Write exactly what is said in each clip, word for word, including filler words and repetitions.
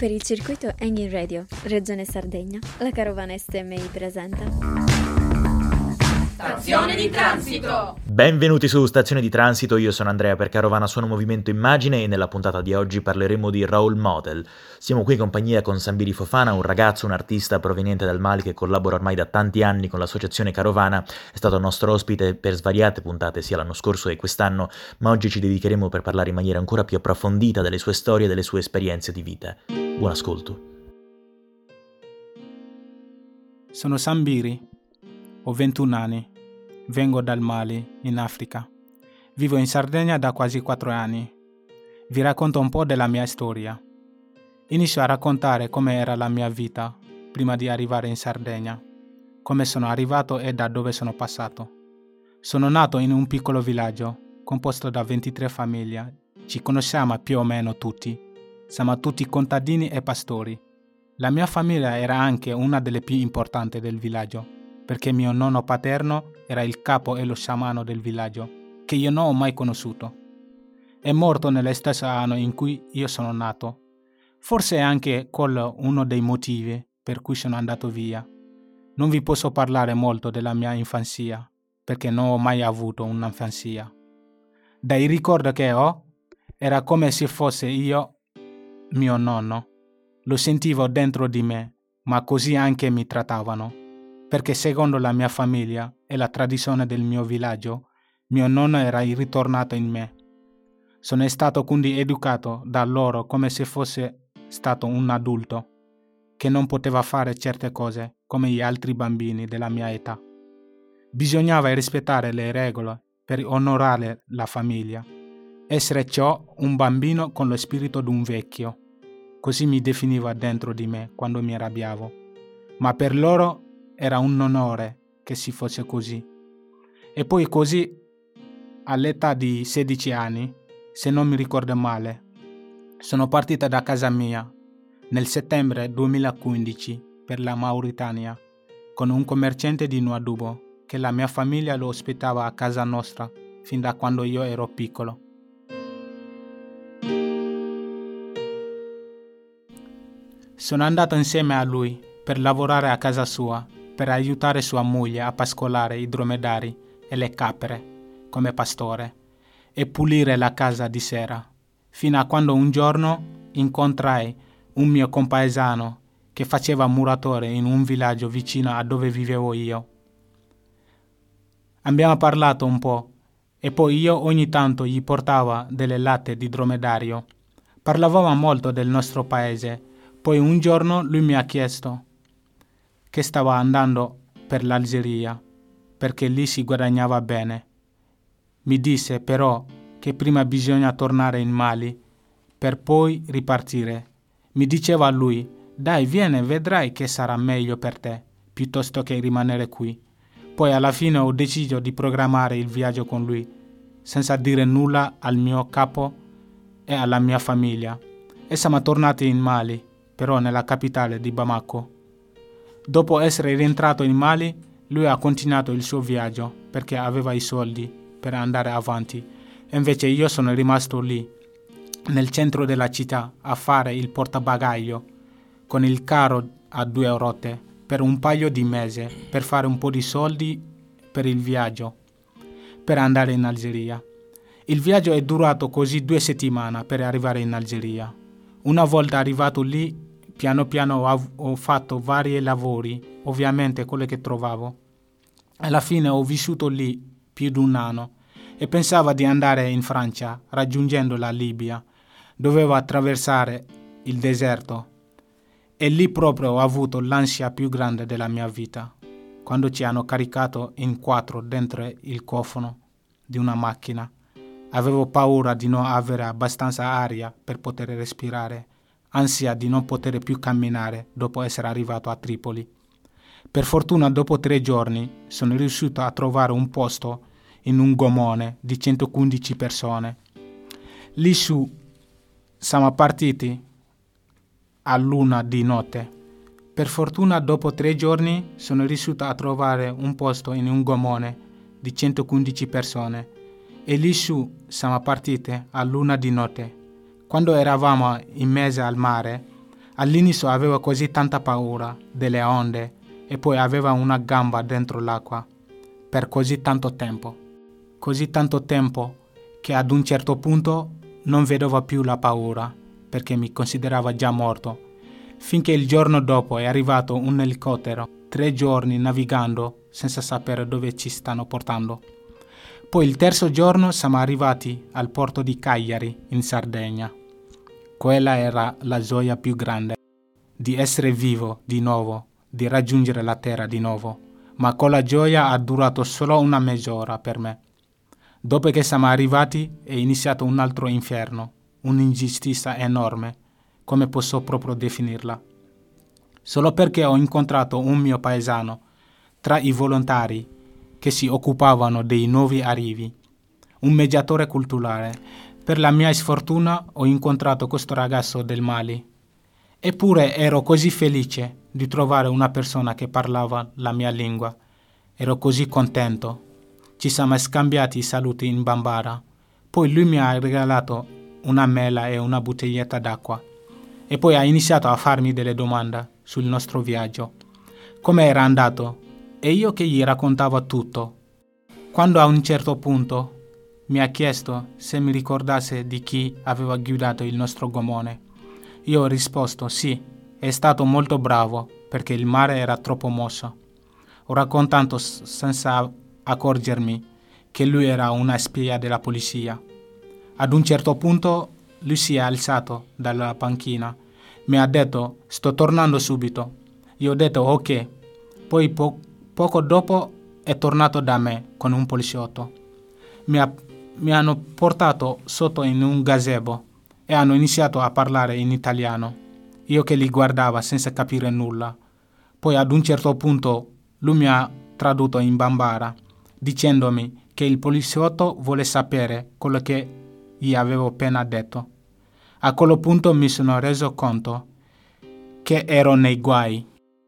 Per il circuito Engine Radio, Regione Sardegna, la Carovana S T M I presenta Stazione di Transito! Benvenuti su Stazione di Transito, io sono Andrea per Carovana Suono Movimento Immagine e nella puntata di oggi parleremo di role model. Siamo qui in compagnia con Sambiri Fofana, un ragazzo, un artista proveniente dal Mali che collabora ormai da tanti anni con l'associazione Carovana, è stato nostro ospite per svariate puntate sia l'anno scorso che quest'anno, ma oggi ci dedicheremo per parlare in maniera ancora più approfondita delle sue storie e delle sue esperienze di vita. Buon ascolto. Sono Sambiri, ho ventuno anni. Vengo dal Mali, in Africa. Vivo in Sardegna da quasi quattro anni. Vi racconto un po' della mia storia. Inizio a raccontare come era la mia vita prima di arrivare in Sardegna, come sono arrivato e da dove sono passato. Sono nato in un piccolo villaggio composto da ventitré famiglie. Ci conosciamo più o meno tutti. Siamo tutti contadini e pastori. La mia famiglia era anche una delle più importanti del villaggio, perché mio nonno paterno era il capo e lo sciamano del villaggio, che io non ho mai conosciuto. È morto nello stesso anno in cui io sono nato. Forse è anche quello uno dei motivi per cui sono andato via. Non vi posso parlare molto della mia infanzia, perché non ho mai avuto un'infanzia. Dai ricordi che ho, era come se fosse io mio nonno. Lo sentivo dentro di me, ma così anche mi trattavano. Perché secondo la mia famiglia e la tradizione del mio villaggio, mio nonno era ritornato in me. Sono stato quindi educato da loro come se fosse stato un adulto, che non poteva fare certe cose come gli altri bambini della mia età. Bisognava rispettare le regole per onorare la famiglia, essere ciò un bambino con lo spirito di un vecchio. Così mi definiva dentro di me quando mi arrabbiavo. Ma per loro era un onore che si fosse così. E poi così, all'età di sedici anni, se non mi ricordo male, sono partita da casa mia nel settembre duemilaquindici per la Mauritania con un commerciante di Nouadhibou che la mia famiglia lo ospitava a casa nostra fin da quando io ero piccolo. Sono andato insieme a lui per lavorare a casa sua, per aiutare sua moglie a pascolare i dromedari e le capre come pastore e pulire la casa di sera, fino a quando un giorno incontrai un mio compaesano che faceva muratore in un villaggio vicino a dove vivevo io. Abbiamo parlato un po' e poi io ogni tanto gli portavo delle latte di dromedario. Parlavamo molto del nostro paese, poi un giorno lui mi ha chiesto che stava andando per l'Algeria, perché lì si guadagnava bene. Mi disse però che prima bisogna tornare in Mali per poi ripartire. Mi diceva lui, dai vieni, vedrai che sarà meglio per te, piuttosto che rimanere qui. Poi alla fine ho deciso di programmare il viaggio con lui, senza dire nulla al mio capo e alla mia famiglia. E siamo tornati in Mali, però nella capitale di Bamako. Dopo essere rientrato in Mali, lui ha continuato il suo viaggio perché aveva i soldi per andare avanti e invece io sono rimasto lì, nel centro della città, a fare il portabagaglio con il carro a due ruote per un paio di mesi per fare un po' di soldi per il viaggio, per andare in Algeria. Il viaggio è durato così due settimane per arrivare in Algeria. Una volta arrivato lì, piano piano ho, ho fatto vari lavori, ovviamente quelli che trovavo. Alla fine ho vissuto lì più di un anno e pensavo di andare in Francia, raggiungendo la Libia. Dovevo attraversare il deserto e lì proprio ho avuto l'ansia più grande della mia vita, quando ci hanno caricato in quattro dentro il cofano di una macchina. Avevo paura di non avere abbastanza aria per poter respirare, ansia di non poter più camminare dopo essere arrivato a Tripoli. Per fortuna dopo tre giorni sono riuscito a trovare un posto in un gomone di centoquindici persone. Lì su siamo partiti a luna di notte. Per fortuna dopo tre giorni sono riuscito a trovare un posto in un gomone di centoquindici persone e lì su siamo partiti a luna di notte. Quando eravamo in mezzo al mare All'inizio avevo così tanta paura delle onde e poi aveva una gamba dentro l'acqua per così tanto tempo. Così tanto tempo che ad un certo punto non vedevo più la paura perché mi considerava già morto. Finché il giorno dopo è arrivato un elicottero, tre giorni navigando senza sapere dove ci stanno portando. Poi il terzo giorno siamo arrivati al porto di Cagliari, in Sardegna. Quella era la gioia più grande, di essere vivo di nuovo, di raggiungere la terra di nuovo. Ma quella gioia ha durato solo una mezz'ora per me. Dopo che siamo arrivati è iniziato un altro inferno, un'ingiustizia enorme, come posso proprio definirla. Solo perché ho incontrato un mio paesano tra i volontari che si occupavano dei nuovi arrivi, un mediatore culturale. Per la mia sfortuna ho incontrato questo ragazzo del Mali. Eppure ero così felice di trovare una persona che parlava la mia lingua. Ero così contento. Ci siamo scambiati i saluti in Bambara. Poi lui mi ha regalato una mela e una bottiglietta d'acqua. E poi ha iniziato a farmi delle domande sul nostro viaggio. Come era andato? E io che gli raccontavo tutto. Quando a un certo punto mi ha chiesto se mi ricordasse di chi aveva guidato il nostro gommone. Io ho risposto sì, è stato molto bravo perché il mare era troppo mosso. Ho raccontato senza accorgermi che lui era una spia della polizia. Ad un certo punto lui si è alzato dalla panchina, mi ha detto sto tornando subito. Io ho detto ok, poi po- poco dopo è tornato da me con un poliziotto. Mi, ha, mi hanno portato sotto in un gazebo e hanno iniziato a parlare in italiano. Io che li guardava senza capire nulla. Poi ad un certo punto lui mi ha tradotto in Bambara dicendomi che il poliziotto vuole sapere quello che gli avevo appena detto. A quel punto mi sono reso conto che ero nei guai.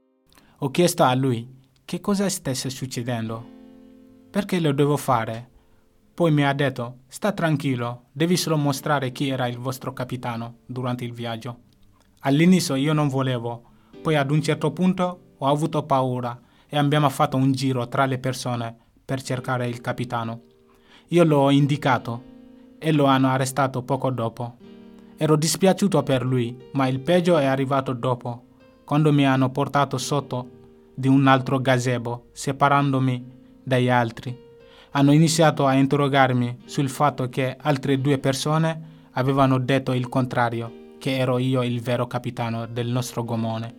Ho chiesto a lui che cosa stesse succedendo, perché lo devo fare. Poi mi ha detto, sta tranquillo, devi solo mostrare chi era il vostro capitano durante il viaggio. All'inizio io non volevo, poi ad un certo punto ho avuto paura e abbiamo fatto un giro tra le persone per cercare il capitano. Io l'ho indicato e lo hanno arrestato poco dopo. Ero dispiaciuto per lui, ma il peggio è arrivato dopo, quando mi hanno portato sotto di un altro gazebo, separandomi dagli altri. Hanno iniziato a interrogarmi sul fatto che altre due persone avevano detto il contrario, che ero io il vero capitano del nostro gommone.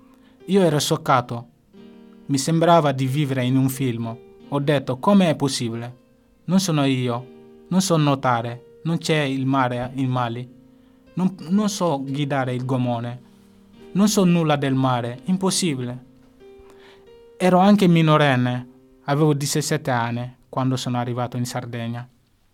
Io ero scioccato. Mi sembrava di vivere in un film. Ho detto, come è possibile? Non sono io, non so nuotare, non c'è il mare in Mali. Non, non so guidare il gommone, non so nulla del mare, impossibile. Ero anche minorenne, avevo diciassette anni quando sono arrivato in Sardegna.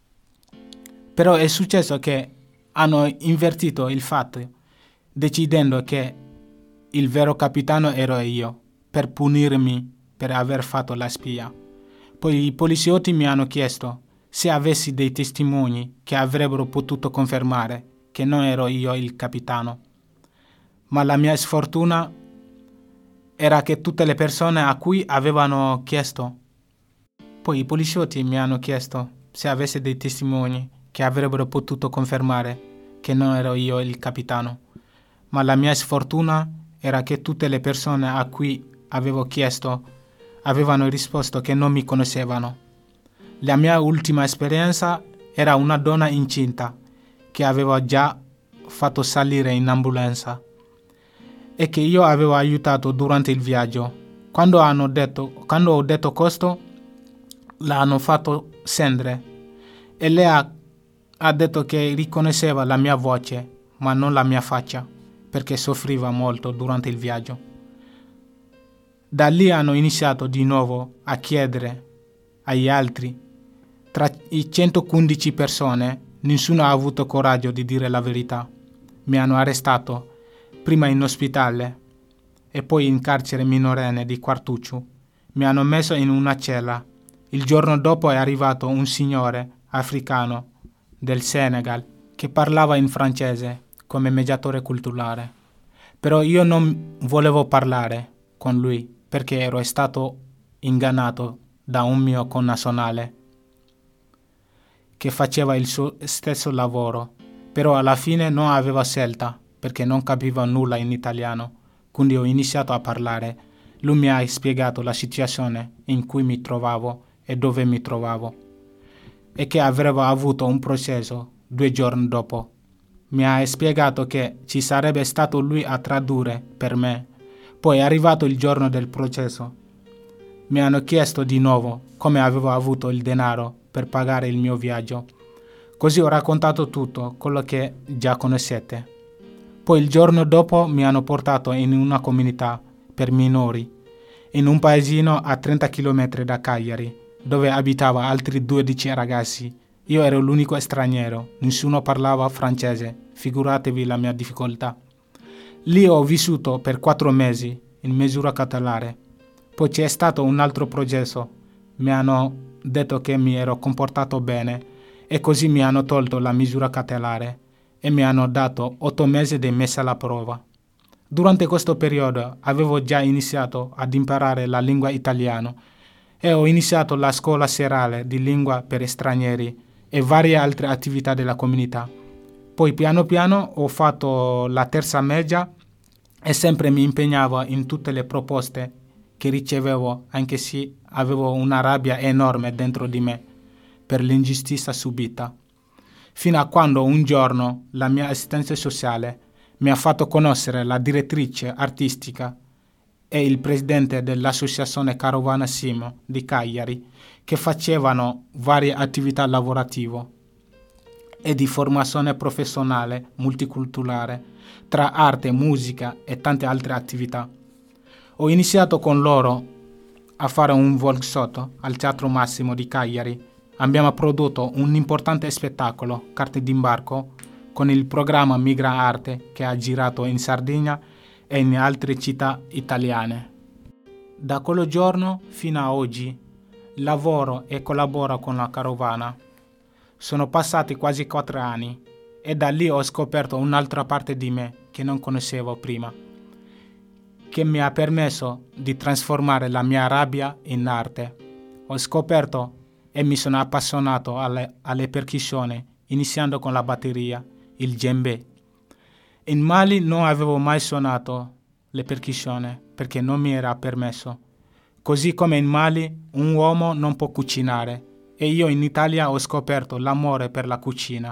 Però è successo che hanno invertito il fatto, decidendo che il vero capitano ero io, per punirmi per aver fatto la spia. Poi i poliziotti mi hanno chiesto se avessi dei testimoni che avrebbero potuto confermare che non ero io il capitano. Ma la mia sfortuna era che tutte le persone a cui avevano chiesto, poi i poliziotti mi hanno chiesto se avessi dei testimoni che avrebbero potuto confermare che non ero io il capitano. Ma la mia sfortuna era che tutte le persone a cui avevo chiesto avevano risposto che non mi conoscevano. La mia ultima esperienza era una donna incinta che avevo già fatto salire in ambulanza e che io avevo aiutato durante il viaggio. Quando hanno detto, quando ho detto questo, l'hanno fatto scendere e lei ha, ha detto che riconosceva la mia voce, ma non la mia faccia, perché soffriva molto durante il viaggio. Da lì hanno iniziato di nuovo a chiedere agli altri. Tra i centoquindici persone, nessuno ha avuto coraggio di dire la verità. Mi hanno arrestato, prima in ospedale e poi in carcere minorenne di Quartuccio. Mi hanno messo in una cella. Il giorno dopo è arrivato un signore africano del Senegal che parlava in francese come mediatore culturale. Però io non volevo parlare con lui perché ero stato ingannato da un mio connazionale che faceva il suo stesso lavoro, però alla fine non aveva scelta perché non capiva nulla in italiano, quindi ho iniziato a parlare. Lui mi ha spiegato la situazione in cui mi trovavo e dove mi trovavo e che avrebbe avuto un processo due giorni dopo. Mi ha spiegato che ci sarebbe stato lui a tradurre per me. Poi è arrivato il giorno del processo. Mi hanno chiesto di nuovo come avevo avuto il denaro per pagare il mio viaggio. Così ho raccontato tutto, quello che già conoscete. Poi il giorno dopo mi hanno portato in una comunità per minori, in un paesino a trenta chilometri da Cagliari, dove abitava altri dodici ragazzi. Io ero l'unico straniero, nessuno parlava francese, figuratevi la mia difficoltà. Lì ho vissuto per quattro mesi, in misura cautelare. Poi c'è stato un altro processo, mi hanno detto che mi ero comportato bene e così mi hanno tolto la misura cautelare e mi hanno dato otto mesi di messa alla prova. Durante questo periodo avevo già iniziato ad imparare la lingua italiana e ho iniziato la scuola serale di lingua per stranieri e varie altre attività della comunità. Poi piano piano ho fatto la terza media e sempre mi impegnavo in tutte le proposte che ricevevo, anche se avevo una rabbia enorme dentro di me per l'ingiustizia subita. Fino a quando un giorno la mia assistenza sociale mi ha fatto conoscere la direttrice artistica e il presidente dell'associazione Carovana Simo di Cagliari, che facevano varie attività lavorative e di formazione professionale multiculturale tra arte, musica e tante altre attività. Ho iniziato con loro a fare un workshop al Teatro Massimo di Cagliari. Abbiamo prodotto un importante spettacolo, Carte d'imbarco, con il programma Migra Arte che ha girato in Sardegna e in altre città italiane. Da quel giorno fino a oggi lavoro e collaboro con la Carovana. Sono passati quasi quattro anni e da lì ho scoperto un'altra parte di me che non conoscevo prima, che mi ha permesso di trasformare la mia rabbia in arte. Ho scoperto e mi sono appassionato alle, alle percussioni, iniziando con la batteria, il djembe. In Mali non avevo mai suonato le percussioni perché non mi era permesso. Così come in Mali un uomo non può cucinare e io in Italia ho scoperto l'amore per la cucina.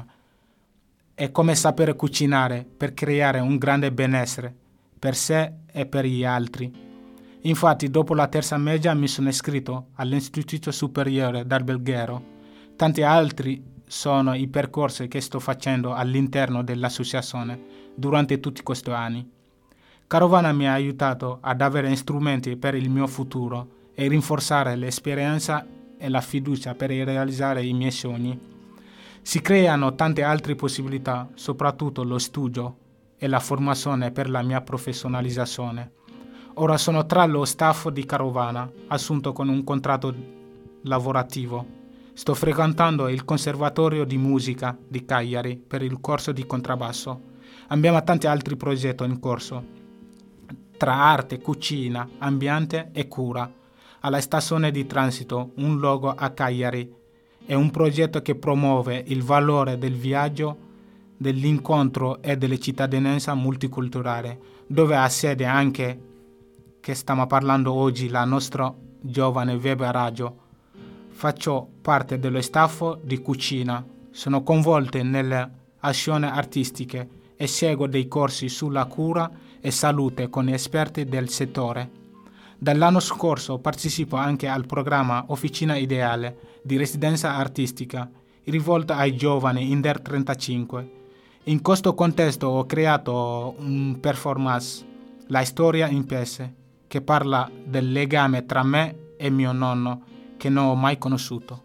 È come sapere cucinare per creare un grande benessere per sé e per gli altri. Infatti dopo la terza media mi sono iscritto all'Istituto Superiore d'Alberghiero. Tanti altri sono i percorsi che sto facendo all'interno dell'associazione durante tutti questi anni. Carovana mi ha aiutato ad avere strumenti per il mio futuro e rinforzare l'esperienza e la fiducia per realizzare i miei sogni. Si creano tante altre possibilità, soprattutto lo studio e la formazione per la mia professionalizzazione. Ora sono tra lo staff di Carovana, assunto con un contratto lavorativo. Sto frequentando il Conservatorio di Musica di Cagliari per il corso di contrabbasso. Abbiamo tanti altri progetti in corso, tra arte, cucina, ambiente e cura. Alla stazione di transito, un logo a Cagliari è un progetto che promuove il valore del viaggio, dell'incontro e della cittadinanza multiculturale, dove ha sede anche, che stiamo parlando oggi, la nostra giovane Weber Radio. Faccio parte dello staff di cucina, sono coinvolto nelle azioni artistiche e seguo dei corsi sulla cura e salute con esperti del settore. Dall'anno scorso partecipo anche al programma Officina Ideale di residenza artistica, rivolta ai giovani under trentacinque. In questo contesto ho creato un performance, La storia in pezzi, che parla del legame tra me e mio nonno, che non ho mai conosciuto.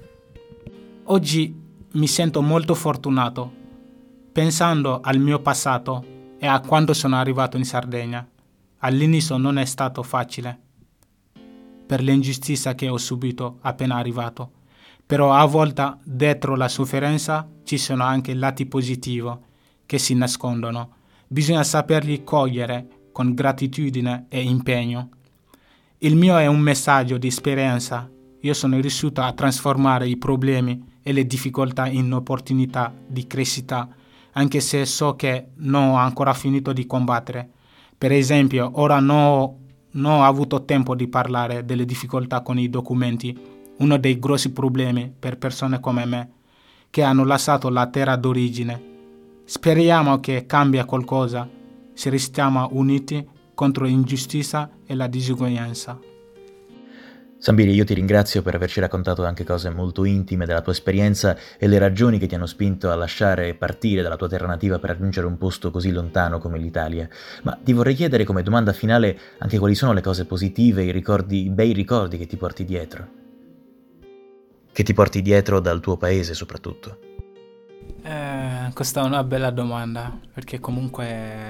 Oggi mi sento molto fortunato, pensando al mio passato e a quando sono arrivato in Sardegna. All'inizio non è stato facile, per l'ingiustizia che ho subito appena arrivato, però a volte dietro la sofferenza ci sono anche lati positivi che si nascondono. Bisogna saperli cogliere con gratitudine e impegno. Il mio è un messaggio di esperienza. Io sono riuscito a trasformare i problemi e le difficoltà in opportunità di crescita, anche se so che non ho ancora finito di combattere. Per esempio, ora non ho, non ho avuto tempo di parlare delle difficoltà con i documenti, uno dei grossi problemi per persone come me, che hanno lasciato la terra d'origine. Speriamo che cambia qualcosa se restiamo uniti contro l'ingiustizia e la disuguaglianza. Sambiri, io ti ringrazio per averci raccontato anche cose molto intime della tua esperienza e le ragioni che ti hanno spinto a lasciare e partire dalla tua terra nativa per raggiungere un posto così lontano come l'Italia. Ma ti vorrei chiedere come domanda finale anche quali sono le cose positive, i ricordi, i bei ricordi che ti porti dietro. Che ti porti dietro dal tuo paese soprattutto. Eh, questa è una bella domanda, perché comunque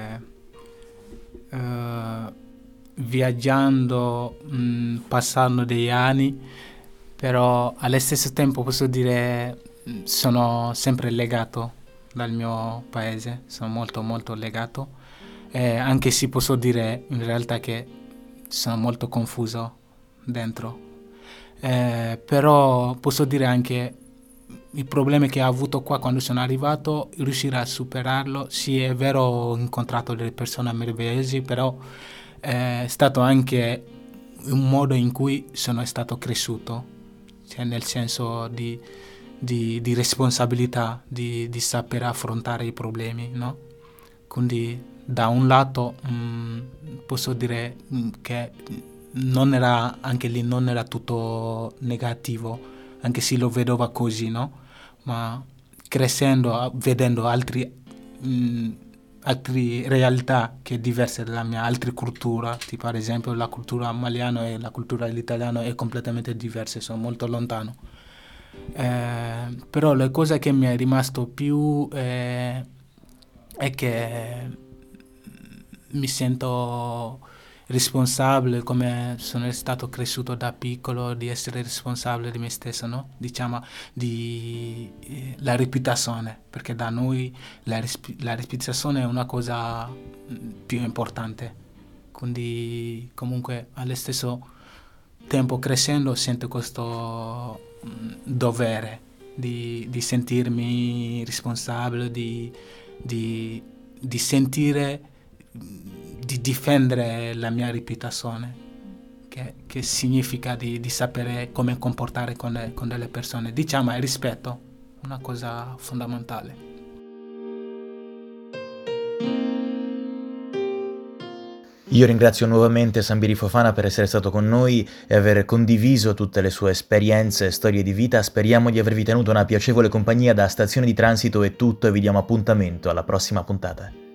eh, viaggiando, mh, passando degli anni, però allo stesso tempo posso dire sono sempre legato dal mio paese, sono molto molto legato, eh, anche se posso dire in realtà che sono molto confuso dentro, eh, però posso dire anche i problemi che ho avuto qua quando sono arrivato, riuscire a superarlo. Sì, è vero, ho incontrato delle persone meravigliose, però è stato anche un modo in cui sono stato cresciuto, cioè nel senso di, di, di responsabilità, di, di saper affrontare i problemi, no? Quindi da un lato mh, posso dire che non era, anche lì non era tutto negativo, anche se lo vedevo così, no? Ma crescendo, vedendo altri mh, altre realtà che è diverse dalla mia, altre culture, tipo ad esempio la cultura maliana e la cultura dell'italiano è completamente diverse, sono molto lontano. Eh, però la cosa che mi è rimasto più eh, è che mi sento responsabile, come sono stato cresciuto da piccolo, di essere responsabile di me stesso, no? Diciamo di eh, la reputazione, perché da noi la, resp- la reputazione è una cosa più importante, quindi comunque allo stesso tempo crescendo sento questo mh, dovere di, di sentirmi responsabile, di, di, di sentire, di difendere la mia reputazione, che, che significa di, di sapere come comportare con, le, con delle persone. Diciamo è rispetto, una cosa fondamentale. Io ringrazio nuovamente Sambiri Fofana per essere stato con noi e aver condiviso tutte le sue esperienze e storie di vita. Speriamo di avervi tenuto una piacevole compagnia. Da Stazione di Transito è tutto e vi diamo appuntamento alla prossima puntata.